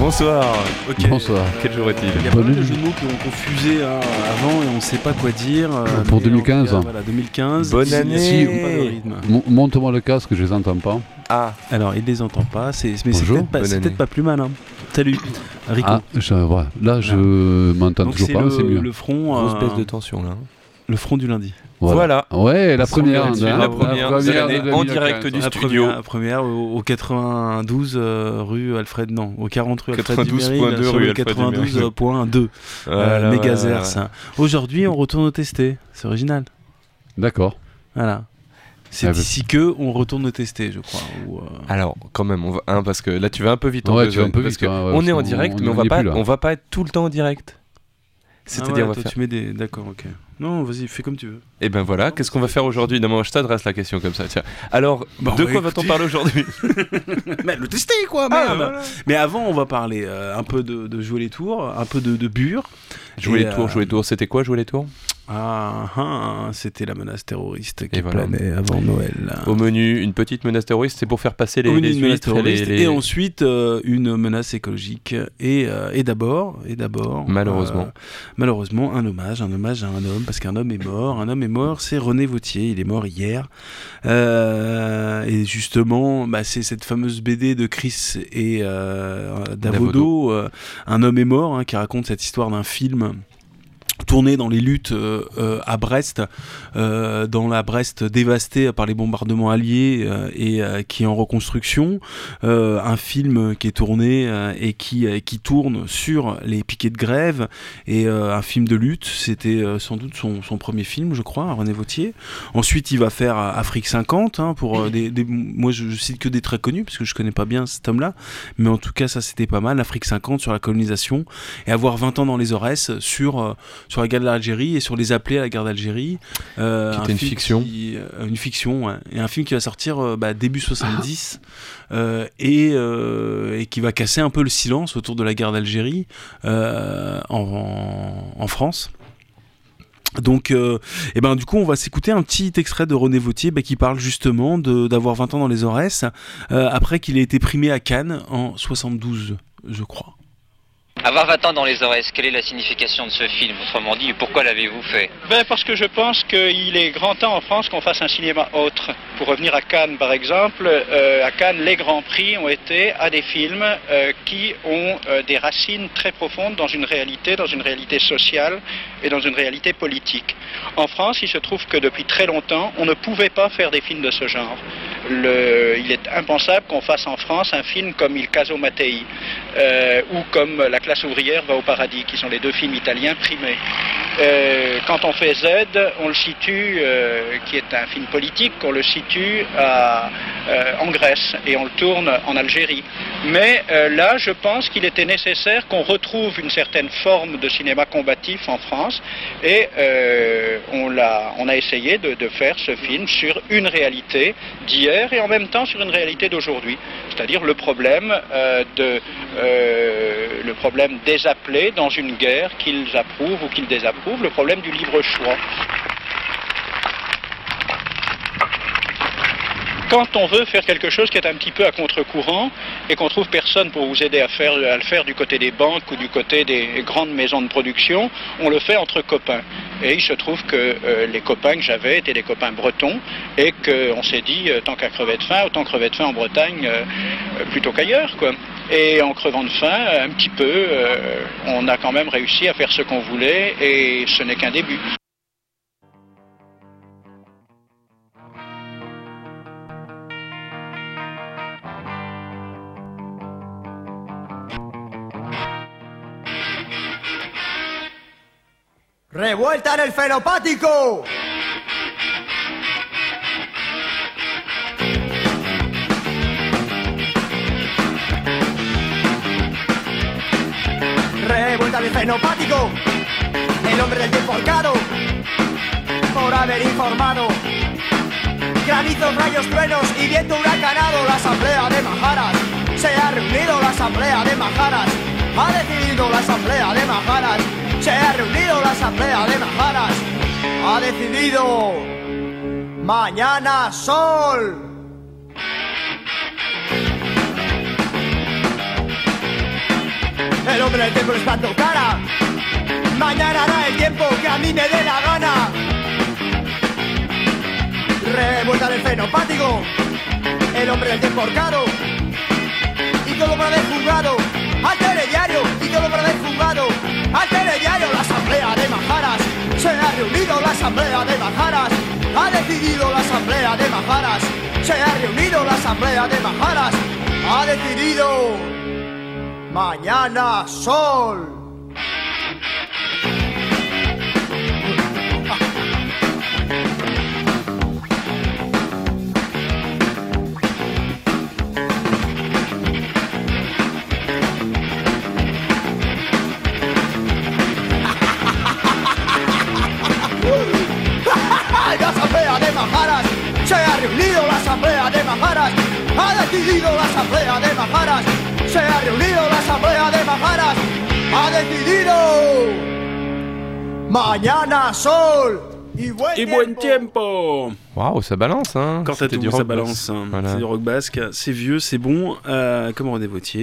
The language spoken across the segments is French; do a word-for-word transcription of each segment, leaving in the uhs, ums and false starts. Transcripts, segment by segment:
Bonsoir. Ok. Bonsoir. Quel jour est-il? Il y a pas mal de jeux de mots qui ont confusé hein, avant et on ne sait pas quoi dire. euh, Pour mais deux mille quinze. en tout cas, Voilà, deux mille quinze. Bonne Si- année. si, on pas de rythme. Mon- Montre-moi le casque, je les entends pas. Ah, Alors, il les entend pas, c'est, mais c'est Bonjour. peut-être pas, Bonne c'est année. peut-être pas plus mal. Hein. Salut, Rico. Ah, je, voilà. Là, je m'entends Donc toujours c'est pas, le, c'est mieux. le front, grosse euh, baisse de tension là. le front du lundi. Voilà. Ouais, la première. là-dessus, hein, la première de l'année, de en deux mille quinze. direct du La studio. première, la première au, au quatre-vingt-douze euh, rue Alfred, non, au quarante rue Alfred quatre-vingt-douze Duméry, point deux sur rue le Alfred quatre-vingt-douze Duméry. point deux, Voilà, euh, voilà, Mégazers. voilà. Aujourd'hui, on retourne au testé, c'est original. D'accord. Voilà. C'est Ah, bah. d'ici que on retourne au testé, je crois. Ou, euh, Alors, quand même, on va, hein, parce que là, tu vas un peu vite en Ouais, besogne, tu vas un peu parce vite, que hein, ouais, on parce est en qu'on- direct, on mais on y va est pas, plus, là. on va pas être tout le temps en direct. C'est-à-dire, ah ouais, on va toi, faire. tu mets des. D'accord, ok. Non, vas-y, fais comme tu veux. Et ben voilà, qu'est-ce qu'on va faire aujourd'hui? Non, moi, je t'adresse la question comme ça. Tiens. Alors, Bon, de bah, quoi va-t-on écoutez. parler aujourd'hui? Mais le tester, quoi, Ah, merde. voilà. Mais avant, on va parler euh, un peu de, de jouer les tours, un peu de, de bure. Jouer Et, les tours, euh, jouer les tours. C'était quoi, jouer les tours? Ah, ah, c'était la menace terroriste qui Et voilà. planait avant Noël. Au menu, une petite menace terroriste, c'est pour faire passer les, Au menu, les une menace huîtres et les, terroriste, les- et ensuite euh, une menace écologique. Et, euh, et d'abord, et d'abord, Malheureusement. euh, malheureusement, un hommage, un hommage à un homme, parce qu'un homme est mort. Un homme est mort, c'est René Vauthier. Il est mort hier. Euh, et justement, bah, c'est cette fameuse B D de Chris et euh, Davodo, euh, Un homme est mort, hein, qui raconte cette histoire d'un film tourné dans les luttes euh, euh, à Brest, euh, dans la Brest dévastée par les bombardements alliés euh, et euh, qui est en reconstruction. Euh, un film qui est tourné euh, et qui, euh, qui tourne sur les piquets de grève et euh, un film de lutte. C'était euh, sans doute son, son premier film, je crois, René Vauthier. Ensuite, il va faire euh, Afrique cinquante. Hein, pour, euh, des, des, moi, je, je cite que des très connus parce que je connais pas bien cet homme-là. Mais en tout cas, ça, c'était pas mal. Afrique cinquante sur la colonisation et avoir vingt ans dans les Aurès sur... Euh, sur la guerre d'Algérie et sur les appelés à la guerre d'Algérie. Euh, Qui un était une film fiction. qui- euh, une fiction, ouais. Et un film qui va sortir euh, bah, début soixante-dix euh, et, euh, et qui va casser un peu le silence autour de la guerre d'Algérie euh, en, en France. Donc, euh, et ben, du coup, on va s'écouter un petit extrait de René Vauthier bah, qui parle justement de, d'avoir vingt ans dans les Aurès euh, après qu'il ait été primé à Cannes en soixante-douze, je crois. Avoir vingt ans dans les Aurès, quelle est la signification de ce film? Autrement dit, pourquoi l'avez-vous fait? Ben parce que je pense qu'il est grand temps en France qu'on fasse un cinéma autre. Pour revenir à Cannes par exemple, euh, à Cannes les grands prix ont été à des films euh, qui ont euh, des racines très profondes dans une réalité, dans une réalité sociale et dans une réalité politique. En France, il se trouve que depuis très longtemps, on ne pouvait pas faire des films de ce genre. Le, il est impensable qu'on fasse en France un film comme Il Caso Mattei euh, ou comme La classe ouvrière va au paradis, qui sont les deux films italiens primés. Euh, quand on fait Z, on le situe, euh, qui est un film politique, on le situe à, euh, en Grèce et on le tourne en Algérie. Mais euh, là, je pense qu'il était nécessaire qu'on retrouve une certaine forme de cinéma combatif en France et euh, on, l'a, on a essayé de, de faire ce film sur une réalité d'hier et en même temps sur une réalité d'aujourd'hui, c'est-à-dire le problème euh, de euh, le problème des appelés dans une guerre qu'ils approuvent ou qu'ils désapprouvent, le problème du libre choix. Quand on veut faire quelque chose qui est un petit peu à contre-courant et qu'on trouve personne pour vous aider à, faire, à le faire du côté des banques ou du côté des grandes maisons de production, on le fait entre copains. Et il se trouve que euh, les copains que j'avais étaient des copains bretons et qu'on s'est dit, euh, tant qu'à crever de faim, autant crever de faim en Bretagne euh, euh, plutôt qu'ailleurs, quoi. Et en crevant de faim, un petit peu, euh, on a quand même réussi à faire ce qu'on voulait et ce n'est qu'un début. ¡Revuelta en el fenopático! Revuelta en el fenopático, el hombre del tiempo arcado, por haber informado. Granizos, rayos, truenos y viento huracanado, la asamblea de Majaras. Se ha reunido la asamblea de Majaras. Ha decidido la asamblea de Majaras. Se ha reunido la asamblea de Majaras. Ha decidido. Mañana sol. El hombre del tiempo está en tu cara. Mañana hará el tiempo que a mí me dé la gana. Revuelta del fenopático. El hombre del tiempo horcado. Y todo para haber jugado al telediario. Y todo para haber jugado al telediario. La asamblea de Majaras. Se ha reunido la asamblea de Majaras. Ha decidido la asamblea de Majaras. Se ha reunido la asamblea de Majaras. Ha decidido. Mañana Sol. La asamblea de Majaras. Se ha reunido la asamblea de Majaras. Ha decidido la asamblea de Majaras. Se ha reunido la asamblea de Majaras. Ha decidido. Mañana Sol. Y buen Et tiempo. buen tiempo. Waouh, ça balance, hein. Quant à C'était tout, du ça rock balance. bass. hein. Voilà. C'est du rock basque, c'est vieux, c'est bon, euh, comme René Vautier.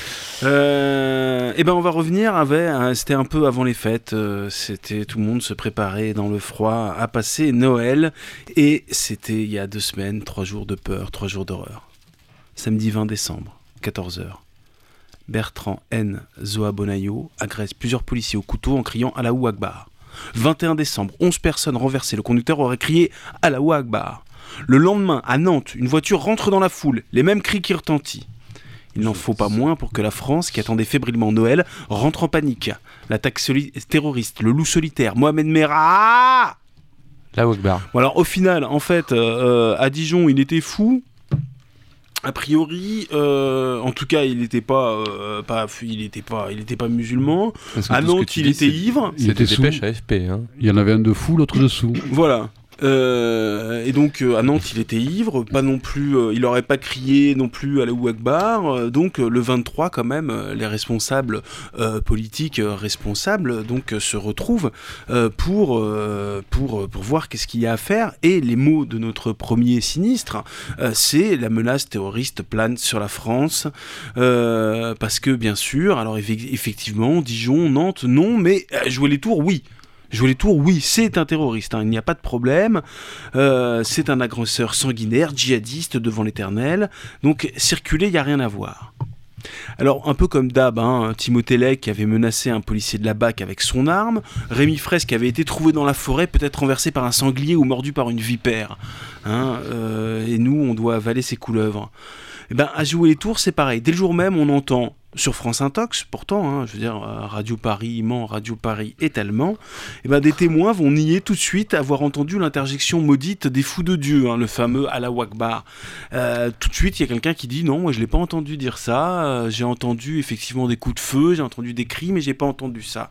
Euh, et ben on va revenir avec, hein, c'était un peu avant les fêtes, euh, c'était tout le monde se préparait dans le froid à passer Noël, et c'était il y a deux semaines, trois jours de peur, trois jours d'horreur. Samedi vingt décembre, quatorze heures. Bertrand N. Zoa Bonayo agresse plusieurs policiers au couteau en criant Allahu Akbar. vingt et un décembre, onze personnes renversées, le conducteur aurait crié Allahu Akbar. Le lendemain, à Nantes, une voiture rentre dans la foule, les mêmes cris qui retentissent. Il n'en faut pas moins pour que la France, qui attendait fébrilement Noël, rentre en panique. L'attaque soli- terroriste, le loup solitaire, Mohamed Merah. Allahu Akbar. Bon alors au final, en fait, euh, à Dijon, il était fou. A priori, euh, en tout cas, il n'était pas, euh, pas, il était pas, il était pas musulman. Parce que À tout ce que Nantes, tu il dis, était c'est- ivre. Il C'était était des sous. pêches A F P, hein. Il y en avait un dessous, l'autre dessous. Voilà. Euh, et donc euh, à Nantes il était ivre, pas non plus, euh, il aurait pas crié non plus Allahu Akbar. Euh, donc euh, le vingt-trois quand même, euh, les responsables euh, politiques euh, responsables donc euh, se retrouvent euh, pour euh, pour pour voir qu'est-ce qu'il y a à faire. Et les mots de notre premier sinistre, euh, c'est la menace terroriste plane sur la France, euh, parce que bien sûr, alors eff- effectivement Dijon, Nantes, non, mais euh, jouer les tours, oui. Jouer les tours, oui, c'est un terroriste, hein, il n'y a pas de problème. Euh, c'est un agresseur sanguinaire, djihadiste devant l'éternel. Donc circuler, il n'y a rien à voir. Alors, un peu comme d'hab, hein, Timothée Lec qui avait menacé un policier de la B A C avec son arme, Rémi Fraisse qui avait été trouvé dans la forêt, peut-être renversé par un sanglier ou mordu par une vipère. Hein, euh, et nous, on doit avaler ses couleuvres. Et ben, à jouer les tours, c'est pareil. Dès le jour même, on entend sur France Intox, pourtant, hein, je veux dire, euh, Radio Paris, Mans, Radio Paris est allemand, et ben, des témoins vont nier tout de suite avoir entendu l'interjection maudite des fous de Dieu, hein, le fameux Allahu Akbar. Euh, tout de suite, il y a quelqu'un qui dit non, moi je l'ai pas entendu dire ça, euh, j'ai entendu effectivement des coups de feu, j'ai entendu des cris, mais j'ai pas entendu ça.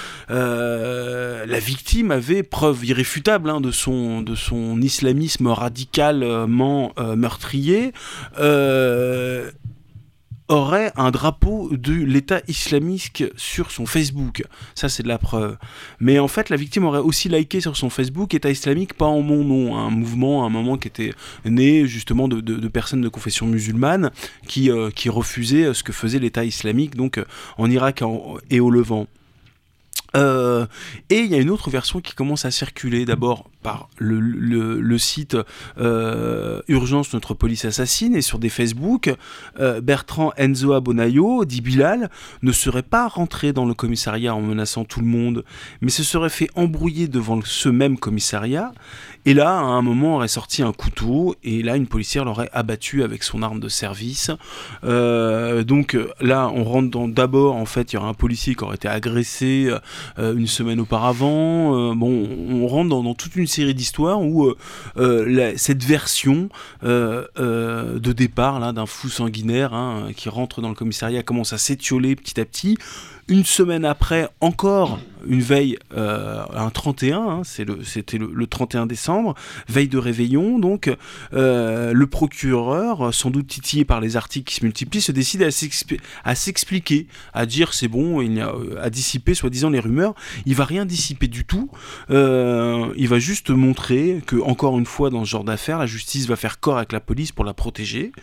Euh, la victime avait preuve irréfutable hein, de, son, de son islamisme radicalement euh, meurtrier. Euh, aurait un drapeau de l'État islamique sur son Facebook. Ça, c'est de la preuve. Mais en fait, la victime aurait aussi liké sur son Facebook État islamique, pas en mon nom, hein, un mouvement à un moment qui était né justement de, de, de personnes de confession musulmane qui, euh, qui refusaient ce que faisait l'État islamique donc, euh, en Irak en, et au Levant. Euh, et il y a une autre version qui commence à circuler d'abord par le, le, le site euh, Urgence Notre Police Assassine et sur des Facebook, euh, Bertrand Enzoa Bonayo, dit Bilal, ne serait pas rentré dans le commissariat en menaçant tout le monde, mais se serait fait embrouiller devant ce même commissariat, et là, à un moment, aurait sorti un couteau, et là, une policière l'aurait abattu avec son arme de service. Euh, donc là, on rentre dans, d'abord, en fait, il y aura un policier qui aurait été agressé euh, une semaine auparavant. Euh, bon, on rentre dans, dans toute une série d'histoires où euh, euh, la, cette version euh, euh, de départ là d'un fou sanguinaire hein, qui rentre dans le commissariat commence à s'étioler petit à petit une semaine après, encore une veille, euh, un trente et un, hein, c'est le, c'était le, le trente et un décembre, veille de réveillon, donc euh, le procureur, sans doute titillé par les articles qui se multiplient, se décide à, s'expli- à s'expliquer, à dire c'est bon, il y a, à dissiper soi-disant les rumeurs. Il va rien dissiper du tout, euh, il va juste montrer que, encore une fois, dans ce genre d'affaires, la justice va faire corps avec la police pour la protéger.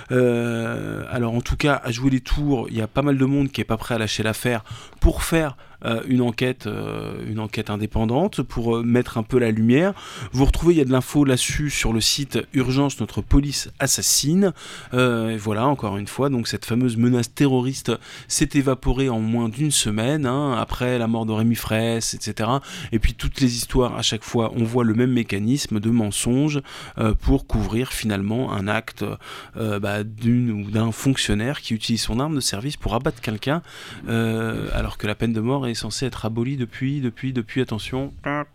Euh, alors en tout cas, à jouer les tours, il y a pas mal de monde qui est pas prêt à lâcher l'affaire pour faire Euh, une enquête, euh, une enquête indépendante pour euh, mettre un peu la lumière. Vous retrouvez, il y a de l'info là-dessus sur le site Urgence, notre police assassine. Euh, et voilà, encore une fois, donc cette fameuse menace terroriste s'est évaporée en moins d'une semaine, hein, après la mort de Rémi Fraisse, et cetera. Et puis toutes les histoires, à chaque fois, on voit le même mécanisme de mensonge euh, pour couvrir finalement un acte euh, bah, d'une ou d'un fonctionnaire qui utilise son arme de service pour abattre quelqu'un, euh, alors que la peine de mort est censé être aboli depuis, depuis, depuis, attention,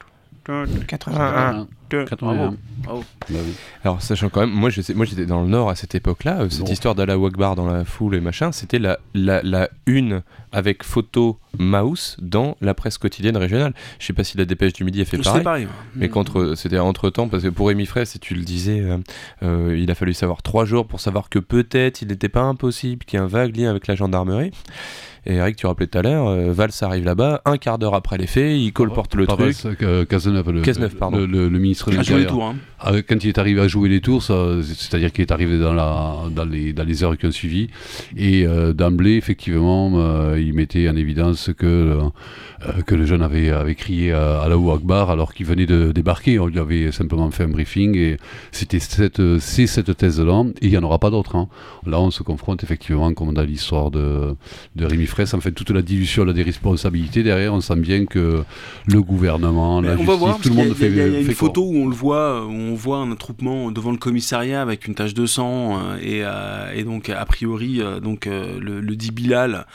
quatre-vingt-un. quatre-vingt-un. Oh. Bah oui. Alors, sachant quand même, moi, je sais, moi j'étais dans le Nord à cette époque-là, euh, cette Bon. histoire d'Allah Akbar dans la foule et machin, c'était la, la, la une avec photo mouse dans la presse quotidienne régionale. Je sais pas si la Dépêche du Midi a fait C'est pareil. pareil. Mais contre, c'était entre-temps, parce que pour Rémi Fraisse, et tu le disais, euh, euh, il a fallu savoir trois jours pour savoir que peut-être il n'était pas impossible qu'il y ait un vague lien avec la gendarmerie. Et Eric, tu rappelais tout à l'heure, euh, Valls arrive là-bas, un quart d'heure après les faits, il colporte le Pas truc. Valls, euh, Cazeneuve, le, Cazeneuve, pardon. le, le, le ministre de À jouer les l'Intérieur. tours, hein. Ah, quand il est arrivé à jouer les tours, ça, c'est-à-dire qu'il est arrivé dans, la, dans, les, dans les heures qui ont suivi, et euh, d'emblée, effectivement, euh, il mettait en évidence que, euh, que le jeune avait, avait crié à Allahu Akbar alors qu'il venait de débarquer. On lui avait simplement fait un briefing, et c'était cette, c'est cette thèse-là, et il n'y en aura pas d'autres. Hein. Là, on se confronte effectivement, comme dans l'histoire de, de Rémi Fraisse, en fait, toute la dilution des responsabilités. Derrière, on sent bien que le gouvernement, Mais la on justice, va voir, tout le parce monde qu'il y a- fait, il y a, il y a une fait photo corps. où on le voit, où on voit un attroupement devant le commissariat avec une tache de sang euh, et, euh, et donc a priori euh, donc euh, le, le dit Bilal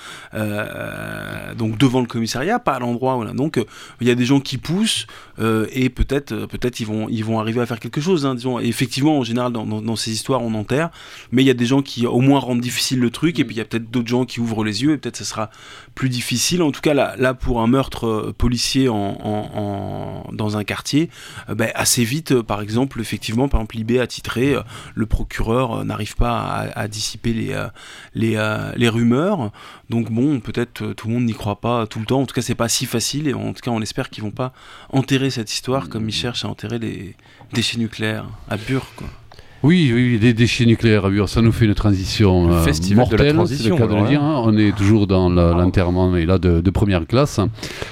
euh, donc devant le commissariat, pas à l'endroit, voilà. Donc euh, il y a des gens qui poussent euh, et peut-être euh, peut-être ils vont ils vont arriver à faire quelque chose, hein, disons. Et effectivement, en général dans, dans, dans ces histoires on enterre, mais il y a des gens qui au moins rendent difficile le truc, et puis il y a peut-être d'autres gens qui ouvrent les yeux, et peut-être ça sera plus difficile. En tout cas là, là pour un meurtre euh, policier en, en, en, dans un quartier, euh, bah, assez vite, euh, par exemple, effectivement, par exemple, Libé a titré, euh, le procureur euh, n'arrive pas à, à dissiper les, euh, les, euh, les rumeurs. Donc bon, peut-être euh, tout le monde n'y croit pas tout le temps. En tout cas, c'est pas si facile, et en tout cas, on espère qu'ils vont pas enterrer cette histoire comme ils cherchent à enterrer les déchets nucléaires à Bure, quoi. Oui, oui, des déchets nucléaires à Bure, ça nous fait une transition Le euh, festival de la mortelle, transition, c'est le cas de alors, le dire. Hein. On est toujours dans la, l'enterrement, et là de, de première classe.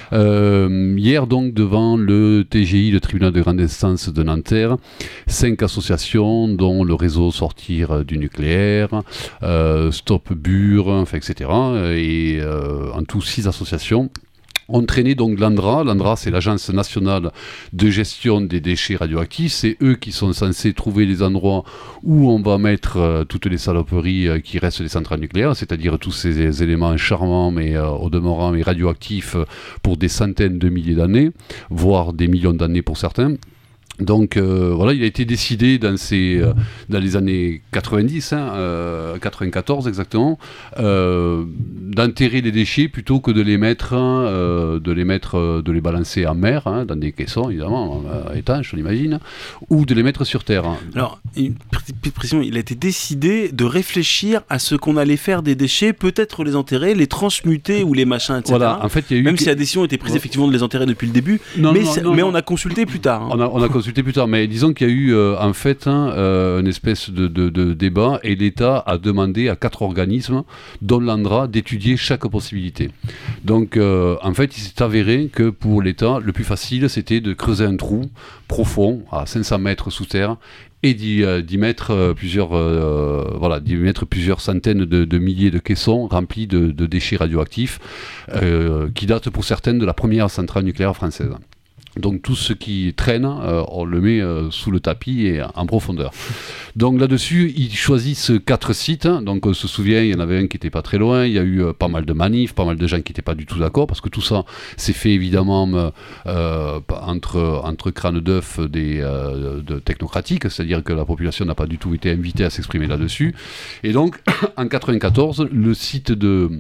Euh, hier donc, devant le T G I, le tribunal de grande instance de Nanterre, cinq associations dont le réseau Sortir du nucléaire, euh, Stop Bure, enfin, et cetera. Et euh, en tout six associations ont traîné donc l'ANDRA. L'ANDRA, c'est l'Agence nationale de gestion des déchets radioactifs. C'est eux qui sont censés trouver les endroits où on va mettre euh, toutes les saloperies euh, qui restent des centrales nucléaires, c'est-à-dire tous ces éléments charmants, mais euh, au demeurant mais radioactifs euh, pour des centaines de milliers d'années, voire des millions d'années pour certains. Donc euh, voilà, il a été décidé dans, ces, euh, dans les années quatre-vingt-dix, hein, euh, quatre-vingt-quatorze exactement, euh, d'enterrer les déchets plutôt que de les mettre, euh, de les mettre, euh, de les balancer en mer, hein, dans des caissons évidemment, euh, étanches on imagine, ou de les mettre sur terre. Alors, une petite précision, il a été décidé de réfléchir à ce qu'on allait faire des déchets, peut-être les enterrer, les transmuter ou les machins, et cetera. Voilà, en fait, il y a eu Même que- si la décision était prise effectivement de les enterrer depuis le début, Non, mais, non, c'est- non, mais non. on a consulté plus tard, hein. On a, on a consulté plus tard, mais disons qu'il y a eu euh, en fait hein, euh, une espèce de, de, de débat, et l'État a demandé à quatre organismes, dont l'ANDRA, d'étudier chaque possibilité. Donc euh, en fait, il s'est avéré que pour l'État, le plus facile, c'était de creuser un trou profond, à cinq cents mètres sous terre, et d'y, euh, d'y mettre euh, plusieurs, euh, voilà, d'y mettre plusieurs centaines de, de milliers de caissons remplis de, de déchets radioactifs, euh, qui datent pour certaines de la première centrale nucléaire française. Donc tout ce qui traîne, euh, on le met euh, sous le tapis et en profondeur. Donc là-dessus, ils choisissent quatre sites. Hein. Donc on se souvient, il y en avait un qui n'était pas très loin. Il y a eu euh, pas mal de manifs, pas mal de gens qui n'étaient pas du tout d'accord, parce que tout ça s'est fait évidemment euh, entre, entre crânes d'œufs des, euh, de technocratiques, c'est-à-dire que la population n'a pas du tout été invitée à s'exprimer là-dessus. Et donc en quatre-vingt-quatorze, le site de...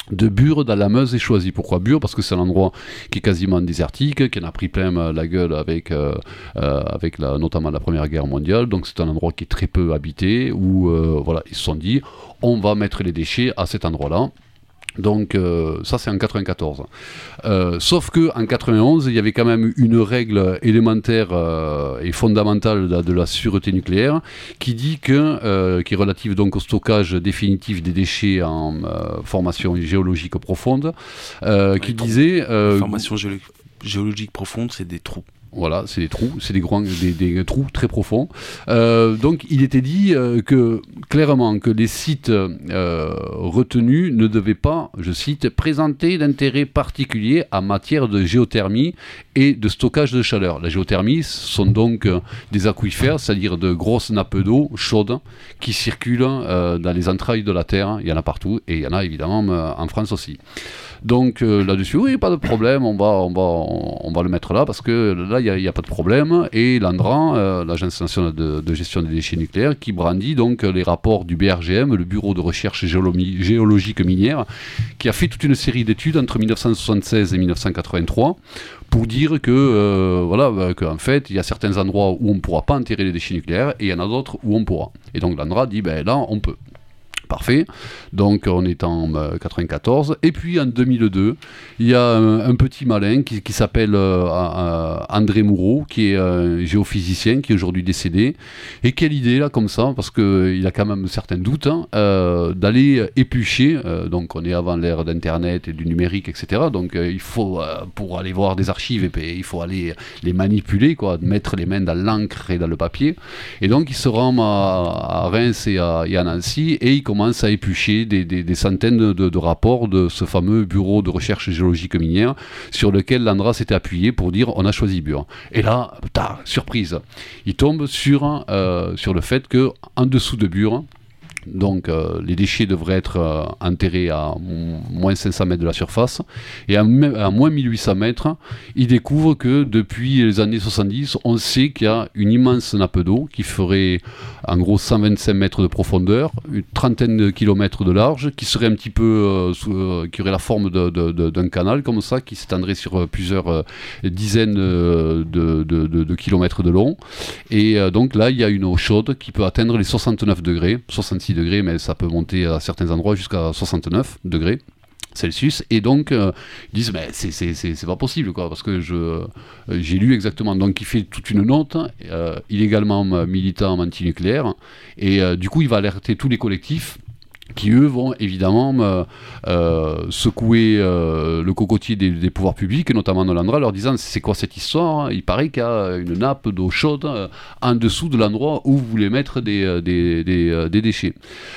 de Bure dans la Meuse et Choisy. Pourquoi Bure? Parce que c'est un endroit qui est quasiment désertique, qui en a pris plein la gueule avec, euh, euh, avec la, notamment la Première Guerre mondiale. Donc c'est un endroit qui est très peu habité, où euh, voilà, ils se sont dit on va mettre les déchets à cet endroit-là. Donc euh, ça c'est en quatre-vingt-quatorze. Euh, sauf que en quatre-vingt-onze, il y avait quand même une règle élémentaire euh, et fondamentale de, de la sûreté nucléaire qui dit que, euh, qui est relative donc au stockage définitif des déchets en euh, formation géologique profonde, euh, ouais, qui disait euh, formation géolo- géologique profonde, c'est des trous. Voilà, c'est des trous, c'est des, grands, des, des trous très profonds. Euh, donc il était dit euh, que clairement que les sites euh, retenus ne devaient pas, je cite, présenter d'intérêt particulier en matière de géothermie et de stockage de chaleur. La géothermie, ce sont donc euh, des aquifères, c'est-à-dire de grosses nappes d'eau chaudes qui circulent euh, dans les entrailles de la Terre. Il y en a partout et il y en a évidemment euh, en France aussi. Donc euh, là-dessus, oui, pas de problème, on va, on va, on, on va le mettre là parce que là, il n'y a, a pas de problème. Et l'ANDRA, euh, l'Agence nationale de, de gestion des déchets nucléaires, qui brandit donc les rapports du B R G M, le Bureau de recherche géolomi- géologique minière, qui a fait toute une série d'études entre dix-neuf cent soixante-seize et dix-neuf cent quatre-vingt-trois pour dire que, euh, voilà, bah, qu'en fait, il y a certains endroits où on ne pourra pas enterrer les déchets nucléaires et il y en a d'autres où on pourra. Et donc l'ANDRA dit, ben là, on peut. Parfait, donc on est en euh, quatre-vingt-quatorze, et puis en deux mille deux, il y a un, un petit malin qui, qui s'appelle euh, euh, André Moureau, qui est un géophysicien, qui est aujourd'hui décédé, et quelle idée là, comme ça, parce qu'il a quand même certains doutes, hein, euh, d'aller éplucher, euh, donc on est avant l'ère d'internet et du numérique, et cetera, donc euh, il faut, euh, pour aller voir des archives, et puis, il faut aller les manipuler, quoi, mettre les mains dans l'encre et dans le papier, et donc il se rend à, à Reims et à, et à Nancy, et il commence à éplucher des, des, des centaines de, de rapports de ce fameux bureau de recherche géologique minière sur lequel l'ANDRA s'était appuyé pour dire on a choisi Bure. Et là, ta, surprise, il tombe sur, euh, sur le fait qu'en dessous de Bure, donc euh, les déchets devraient être euh, enterrés à m- moins cinq cents mètres de la surface, et à, m- à moins mille huit cents mètres, ils découvrent que depuis les années soixante-dix, on sait qu'il y a une immense nappe d'eau qui ferait en gros cent vingt-cinq mètres de profondeur, une trentaine de kilomètres de large, qui serait un petit peu, euh, sous, euh, qui aurait la forme de, de, de, d'un canal comme ça, qui s'étendrait sur euh, plusieurs euh, dizaines euh, de, de, de, de kilomètres de long, et euh, donc là il y a une eau chaude qui peut atteindre les soixante-neuf degrés, soixante-six degrés, mais ça peut monter à certains endroits jusqu'à soixante-neuf degrés Celsius, et donc euh, ils disent mais c'est, c'est, c'est, c'est pas possible, quoi, parce que je, euh, j'ai lu exactement, donc il fait toute une note, euh, il est également militant anti-nucléaire, et euh, du coup il va alerter tous les collectifs qui eux vont évidemment euh, euh, secouer euh, le cocotier des, des pouvoirs publics, notamment de l'ANDRA, leur disant c'est quoi cette histoire, hein, il paraît qu'il y a une nappe d'eau chaude euh, en dessous de l'endroit où vous voulez mettre des, des, des, des déchets.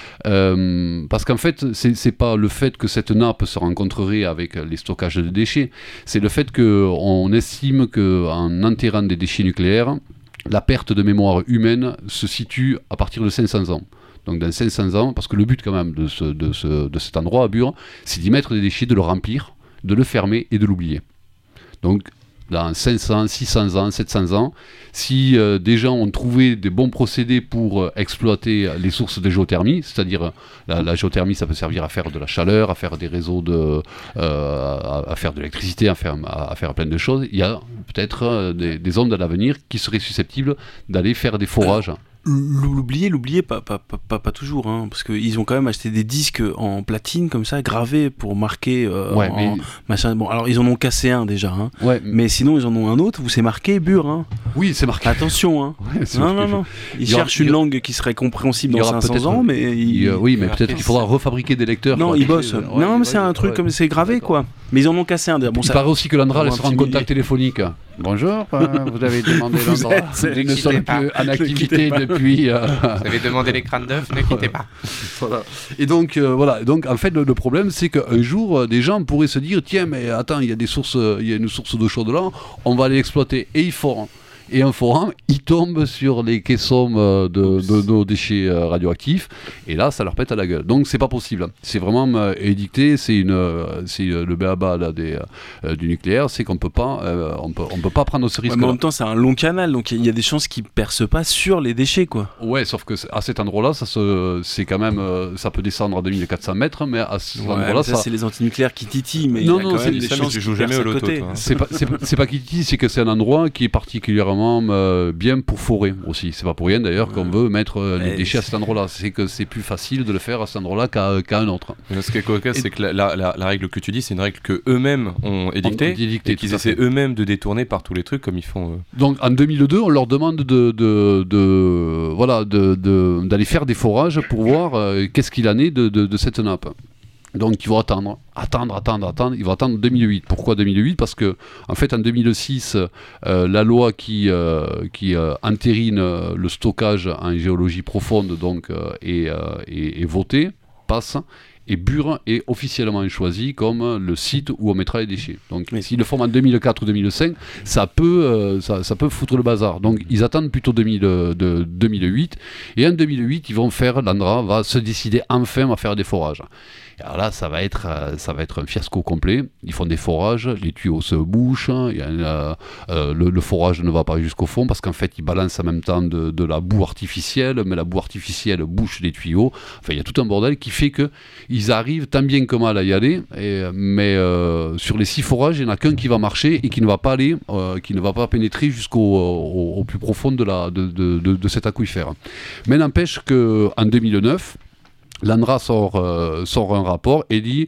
Euh, parce qu'en fait, c'est, c'est pas le fait que cette nappe se rencontrerait avec les stockages de déchets, c'est le fait qu'on estime qu'en enterrant des déchets nucléaires, la perte de mémoire humaine se situe à partir de cinq cents ans. Donc dans cinq cents ans, parce que le but quand même de, ce, de, ce, de cet endroit à Bure, c'est d'y mettre des déchets, de le remplir, de le fermer et de l'oublier. Donc dans cinq cents, six cents ans, sept cents ans, si euh, des gens ont trouvé des bons procédés pour euh, exploiter les sources de géothermie, c'est-à-dire euh, la, la géothermie, ça peut servir à faire de la chaleur, à faire des réseaux de, euh, à, à faire de l'électricité, à faire, à, à faire plein de choses, il y a peut-être euh, des, des ondes à l'avenir qui seraient susceptibles d'aller faire des forages. L'oublier, l'oublier, pas, pas, pas, pas, pas toujours, hein, parce qu'ils ont quand même acheté des disques en platine comme ça, gravés pour marquer. Euh, ouais, en, mais... machin. Bon, alors ils en ont cassé un déjà, hein, ouais, mais sinon ils en ont un autre où c'est marqué Bure. Hein. Oui, c'est marqué. Attention, hein. Ouais, c'est non, non, non. Ils il cherchent aura, une langue qui serait compréhensible dans cinq cents ans, mais. Il, euh, oui, mais peut-être qu'il faudra refabriquer des lecteurs. Non, quoi. ils bossent. Ouais, non, mais c'est un truc ouais. comme c'est gravé, d'accord. Quoi. Mais ils en ont cassé un. Bon, il ça... paraît aussi que l'ANDRA sera en contact téléphonique. Bonjour, euh, vous avez demandé l'endroit. Ils ne sont plus en activité depuis. Euh... Vous avez demandé l'écran d'œuf, ne quittez pas. Voilà. Et donc, euh, voilà. Donc, en fait, le, le problème, c'est qu'un jour, euh, des gens pourraient se dire tiens, mais attends, il y a des sources, il y a une source d'eau chaude là, on va aller l'exploiter. Et il faut. et un forain, il tombe sur les caissons euh, de, de nos déchets euh, radioactifs, et là, ça leur pète à la gueule. Donc, c'est pas possible. C'est vraiment euh, édicté, c'est, une, euh, c'est le b.a.-ba là, des, euh, du nucléaire, c'est qu'on peut pas, euh, on peut, on peut pas prendre ce risque. Ouais, mais en même temps, c'est un long canal, donc il y a des chances qu'ils percent pas sur les déchets, quoi. Ouais, sauf que à cet endroit-là, ça se, c'est quand même, euh, ça peut descendre à deux mille quatre cents mètres, mais à cet ouais, endroit-là, ça, ça... c'est les antinucléaires qui titillent, mais non, il y a non, quand c'est même des ça, chances mais tu joues qu'ils jamais percent au à loto, côté. toi. C'est pas, c'est, c'est pas qu'il dit, c'est que c'est un endroit qui est particulièrement euh, bien pour forêt aussi. C'est pas pour rien d'ailleurs ouais. qu'on veut mettre euh, les déchets à cet endroit-là. C'est que c'est plus facile de le faire à cet endroit-là qu'à, qu'à un autre. Mais ce qui est cocasse, c'est que la, la, la, la règle que tu dis, c'est une règle que eux-mêmes ont édictée, et qu'ils essaient eux-mêmes de détourner par tous les trucs comme ils font. Euh... Donc en deux mille deux, on leur demande de, de, de voilà, de, de, d'aller faire des forages pour voir euh, qu'est-ce qu'il en est de, de, de cette nappe. Donc ils vont attendre, attendre, attendre, attendre. Ils vont attendre deux mille huit. Pourquoi deux mille huit ? Parce que en fait en deux mille six, euh, la loi qui euh, qui euh, entérine euh, le stockage en géologie profonde donc euh, est, euh, est, est votée, passe. Et Bure est officiellement choisi comme le site où on mettra les déchets. Donc oui. S'ils le font en deux mille quatre ou deux mille cinq, ça peut, euh, ça, ça peut foutre le bazar. Donc ils attendent plutôt deux mille, de, deux mille huit. Et en deux mille huit, ils vont faire, l'Andra va se décider enfin à faire des forages. Et alors là, ça va être, ça va être un fiasco complet. Ils font des forages, les tuyaux se bouchent, il y a, euh, euh, le, le forage ne va pas jusqu'au fond parce qu'en fait, ils balancent en même temps de, de la boue artificielle, mais la boue artificielle bouche les tuyaux. Enfin, il y a tout un bordel qui fait que ils arrivent tant bien que mal à y aller, et, mais euh, sur les six forages, il n'y en a qu'un qui va marcher et qui ne va pas aller, euh, qui ne va pas pénétrer jusqu'au au, au plus profond de, la, de, de, de, de cet aquifère. Mais n'empêche qu'en deux mille neuf, l'Andra sort, euh, sort un rapport et dit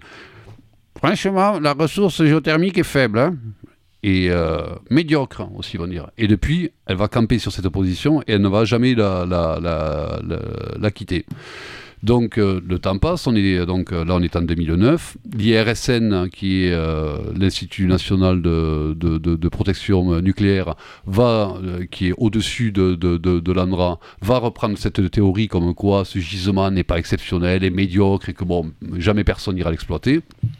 « Franchement, la ressource géothermique est faible, hein ». Et euh, médiocre aussi, on va dire. Et depuis, elle va camper sur cette position et elle ne va jamais la, la, la, la, la quitter. Donc euh, le temps passe, on est, donc, là on est en deux mille neuf, l'I R S N qui est euh, l'Institut National de, de, de, de Protection Nucléaire, va, euh, qui est au-dessus de, de, de, de l'Andra, va reprendre cette théorie comme quoi ce gisement n'est pas exceptionnel et médiocre et que bon, jamais personne n'ira l'exploiter.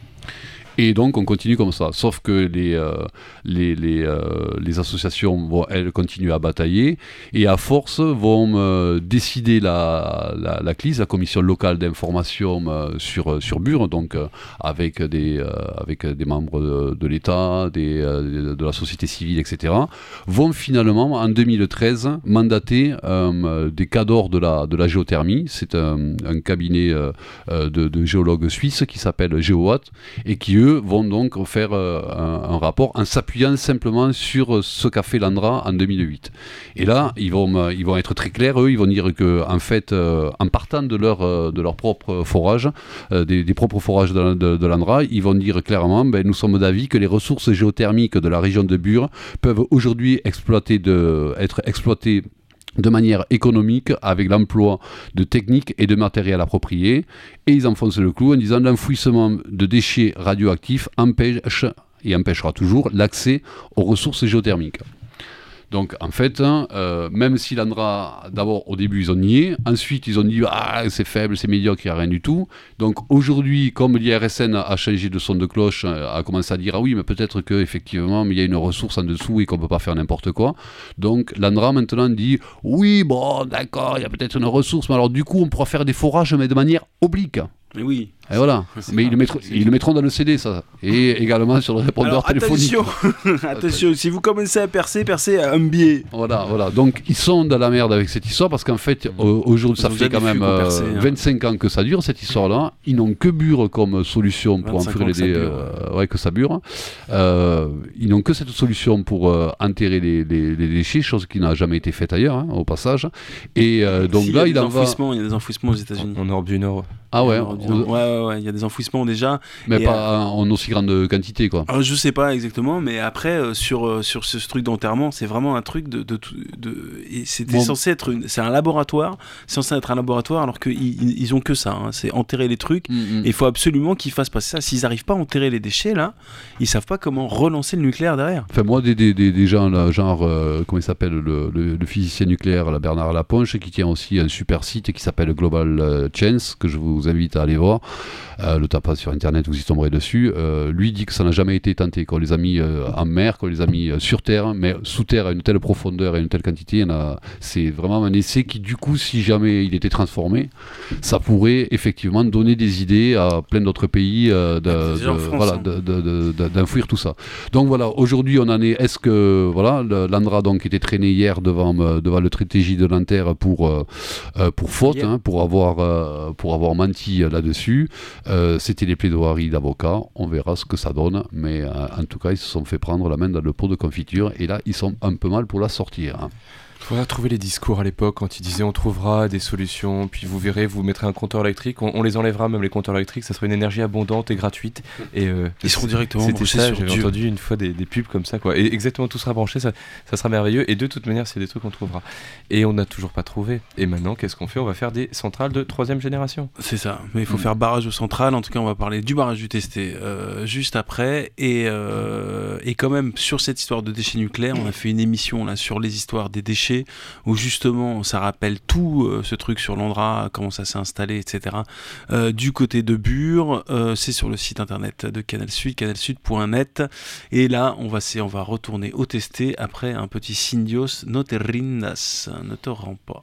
Et donc on continue comme ça, sauf que les, euh, les, les, euh, les associations vont, elles, continuer à batailler, et à force vont euh, décider la, la, la C L I S, la Commission locale d'information euh, sur, sur Bure, donc euh, avec, des, euh, avec des membres de, de l'État, des, euh, de la société civile, et cetera, vont finalement en deux mille treize mandater euh, des cadors de la, de la géothermie. C'est un, un cabinet euh, de, de géologues suisses qui s'appelle GeoWatt, et qui eux vont donc faire euh, un, un rapport en s'appuyant simplement sur ce qu'a fait l'Andra en deux mille huit. Et là, ils vont, euh, ils vont être très clairs, eux, ils vont dire que en fait, euh, en partant de leur, euh, de leur propre forage, euh, des, des propres forages de, de, de l'Andra, ils vont dire clairement, ben, nous sommes d'avis que les ressources géothermiques de la région de Bure peuvent aujourd'hui exploiter de, être exploitées de manière économique avec l'emploi de techniques et de matériel approprié, et ils enfoncent le clou en disant l'enfouissement de déchets radioactifs empêche et empêchera toujours l'accès aux ressources géothermiques. Donc en fait, hein, euh, même si l'Andra, d'abord au début ils ont nié, ensuite ils ont dit ah c'est faible, c'est médiocre, il n'y a rien du tout. Donc aujourd'hui, comme l'I R S N a changé de son de cloche, a commencé à dire ah oui mais peut-être qu'effectivement il y a une ressource en dessous et qu'on ne peut pas faire n'importe quoi. Donc l'Andra maintenant dit oui bon d'accord, il y a peut-être une ressource, mais alors du coup on pourra faire des forages mais de manière oblique. Mais oui. Et voilà. Mais ils le, mettront, ils le mettront dans le C D, ça. Et également sur le répondeur alors, téléphonique. Attention, attention, si vous commencez à percer, percez à un biais. Voilà, voilà. Donc ils sont dans la merde avec cette histoire parce qu'en fait, mmh. aujourd'hui, ça fait quand même euh, percer, hein. vingt-cinq ans que ça dure, cette histoire-là. Ils n'ont que Bure comme solution pour enfouir les dés. Euh, ouais, que ça Bure. Euh, ils n'ont que cette solution pour euh, enterrer les, les, les déchets, chose qui n'a jamais été faite ailleurs, hein, au passage. Et euh, donc si, là, il en va. Il y a des enfouissements aux États-Unis. En Europe du Nord. Ah ouais, on... ouais, ouais, ouais, il y a des enfouissements déjà. Mais pas euh... en aussi grande quantité, quoi. Alors, je sais pas exactement, mais après, euh, sur, euh, sur ce, ce truc d'enterrement, c'est vraiment un truc de. de, de, de... Et c'était bon. censé être. Une... C'est un laboratoire, c'est censé être un laboratoire, alors qu'ils ils, ils ont que ça, hein, c'est enterrer les trucs. Mm-hmm. Et il faut absolument qu'ils fassent passer ça. S'ils n'arrivent pas à enterrer les déchets, là, ils savent pas comment relancer le nucléaire derrière. Enfin, moi, des, des, des, des gens, là, genre, euh, comment il s'appelle, le, le, le physicien nucléaire, là, Bernard Laponche, qui tient aussi un super site qui s'appelle Global Chance, que je vous invite à aller voir. euh, le tapez sur internet, vous y tomberez dessus. Euh, lui dit que ça n'a jamais été tenté, qu'on les a mis euh, en mer, qu'on les a mis euh, sur terre, mais sous terre à une telle profondeur et une telle quantité, il y en a, c'est vraiment un essai qui du coup, si jamais il était transformé, ça pourrait effectivement donner des idées à plein d'autres pays euh, de, de, France, voilà, hein. de, de, de, de, d'enfouir tout ça. Donc voilà, aujourd'hui on en est, est-ce que voilà, l'Andra donc était traîné hier devant, devant le T J de Nanterre pour, euh, pour faute, yeah. hein, pour, avoir, euh, pour avoir menti là-dessus. Euh, c'était les plaidoiries d'avocats, on verra ce que ça donne, mais euh, en tout cas ils se sont fait prendre la main dans le pot de confiture et là ils sont un peu mal pour la sortir. Hein. Il faudra trouver les discours à l'époque quand ils disaient on trouvera des solutions, puis vous verrez, vous mettrez un compteur électrique, on, on les enlèvera même les compteurs électriques, ça sera une énergie abondante et gratuite. Et euh, ils seront directement c'était branchés ça, sur j'avais Dieu. entendu une fois des, des pubs comme ça, quoi. Et exactement, tout sera branché, ça, ça sera merveilleux. Et de toute manière, c'est des trucs qu'on trouvera. Et on n'a toujours pas trouvé. Et maintenant, qu'est-ce qu'on fait ? On va faire des centrales de troisième génération. C'est ça, mais il faut mmh. faire barrage aux centrales. En tout cas, on va parler du barrage du Testé euh, juste après. Et, euh, et quand même, sur cette histoire de déchets nucléaires, on a fait une émission là sur les histoires des déchets où juste Justement, ça rappelle tout euh, ce truc sur l'Andra, comment ça s'est installé, et cetera. Euh, du côté de Bure, euh, c'est sur le site internet de Canal Sud, canal sud point net. Et là, on va, on va retourner au Testé après un petit Sindios no te rindas, ne te rends pas.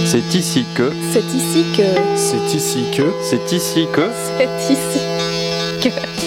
C'est ici que. C'est ici que. C'est ici que. C'est ici que. C'est ici que.